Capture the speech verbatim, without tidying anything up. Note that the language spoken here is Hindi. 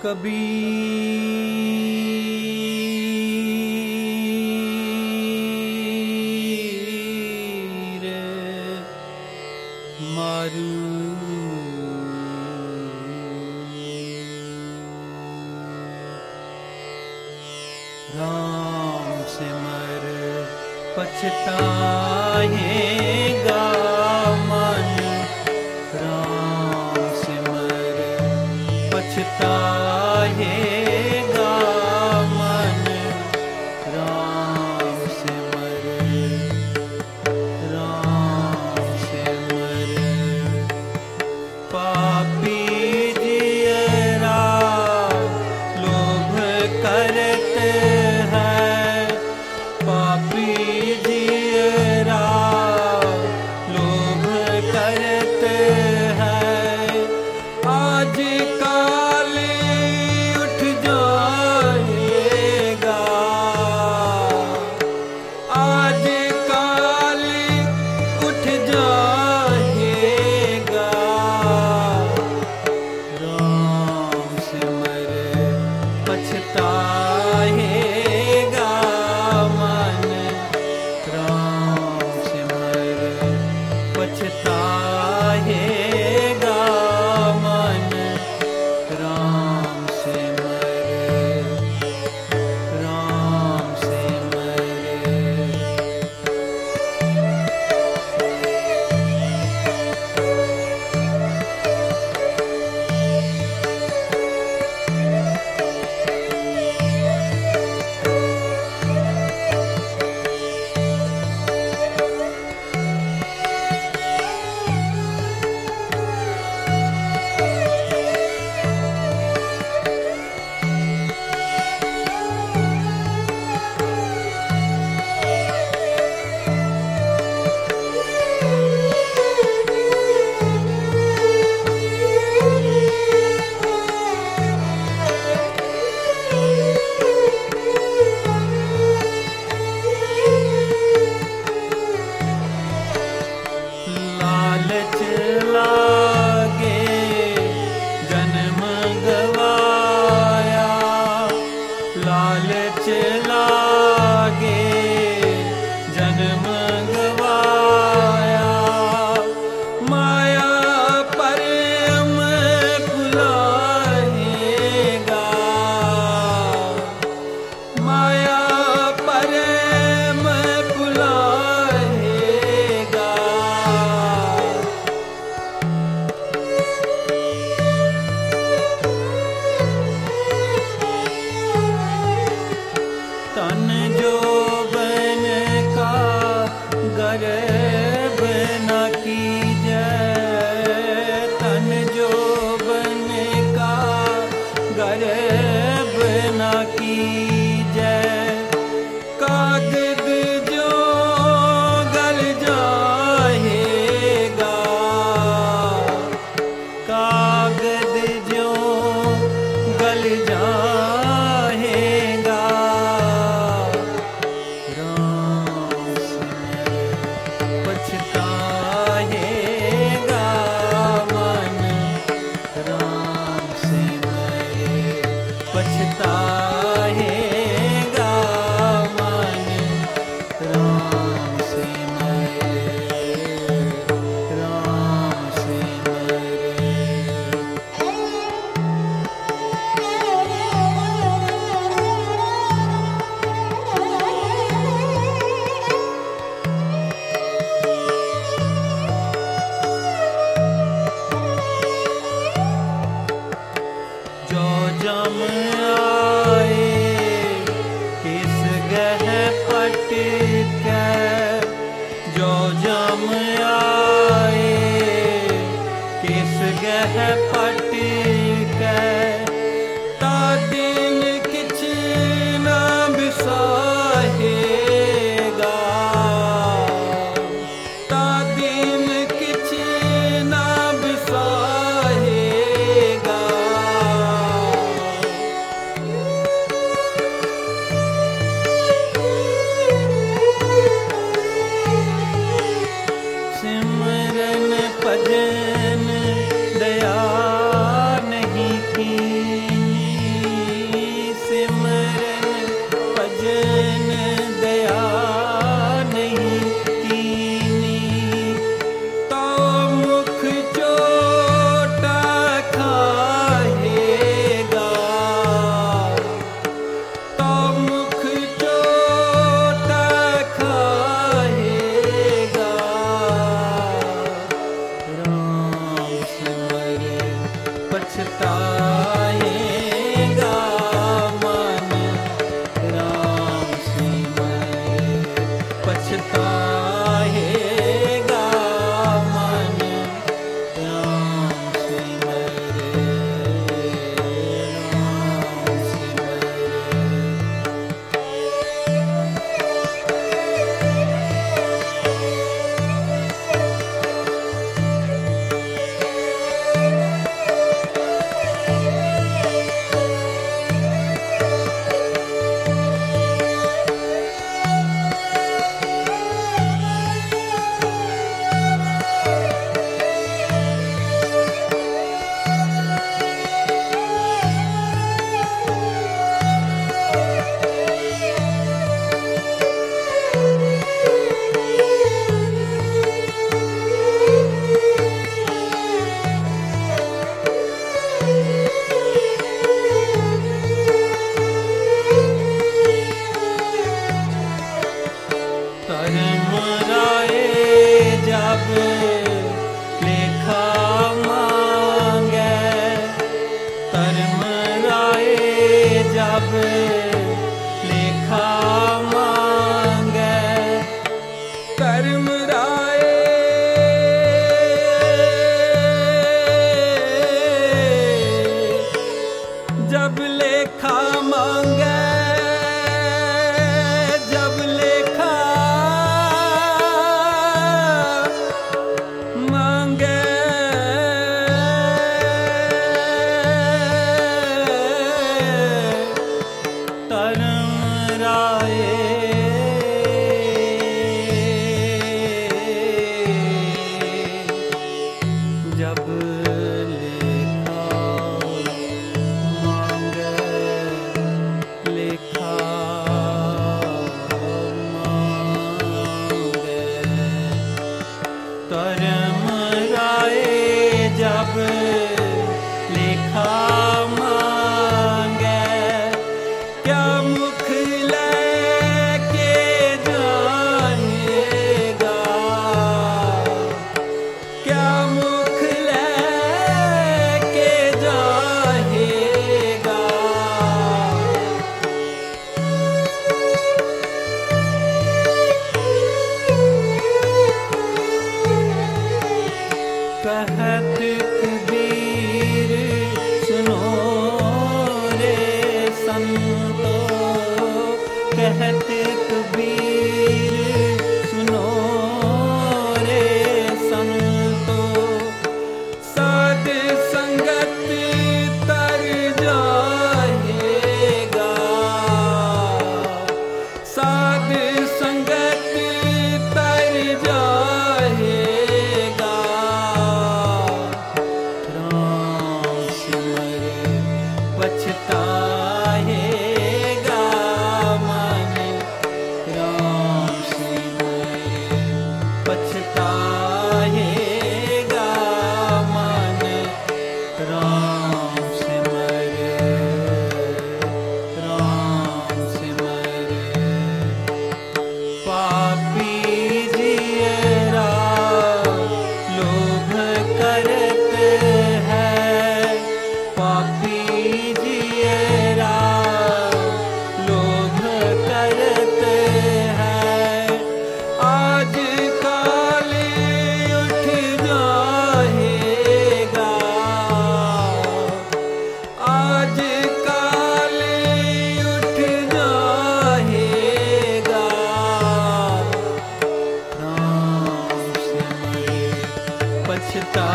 कबीर मारू राम सिमर पछताएगा मन, राम सिमर पछताएगा मन, राम सिमर राम सिमर। पापी जियरा लोभ करते हैं, पापी जियरा लोभ करते हैं, आज काल उठ जाएगा, आज काल उठ जाएगा, राम सिमर पछताएगा मन, राम सिमर पछताएगा मन, राम सिमर राम सिमर। लालच लागे जन्म गवाया, लालच लागे जन्म गवाया, माया प्रेम भुलाएगा, माया प्रेम भुलाएगा, तन जो बन का गर्भ न कीजै, तन जो बन का गर्भ न कीजै, कागद जो गल जाएगा, कागद जो गल जाएगा, राम सिमर पछताएगा मन, राम सिमर पछताएगा मन, राम सिमर राम सिमर। जो जम आए किस गह पट के, जो जम आए किस गह पट के, ता दिन किछ न बिसाहेगा, ता दिन किछ न बिसाहेगा, सिमरन भजन दया कर्म राय जब लेखा मांगे, क्या मुख लेके जाएगा, क्या मुख लेके जाएगा। कहत कबीर सुनो रे संतो, कहत कबीर सुनो रे संतो, साध संगत तर जाएगा, साध संगत तर जाएगा। पछताएगा मन राम सिमरे, पछताएगा मन राम सिमरे, राम सिमरे। पापी जियरा लोभ करते हैं, पापी जियरा लोभ करते हैं, आज काल उठ जाएगा, आज काल उठ जाएगा। राम सिमरे पछता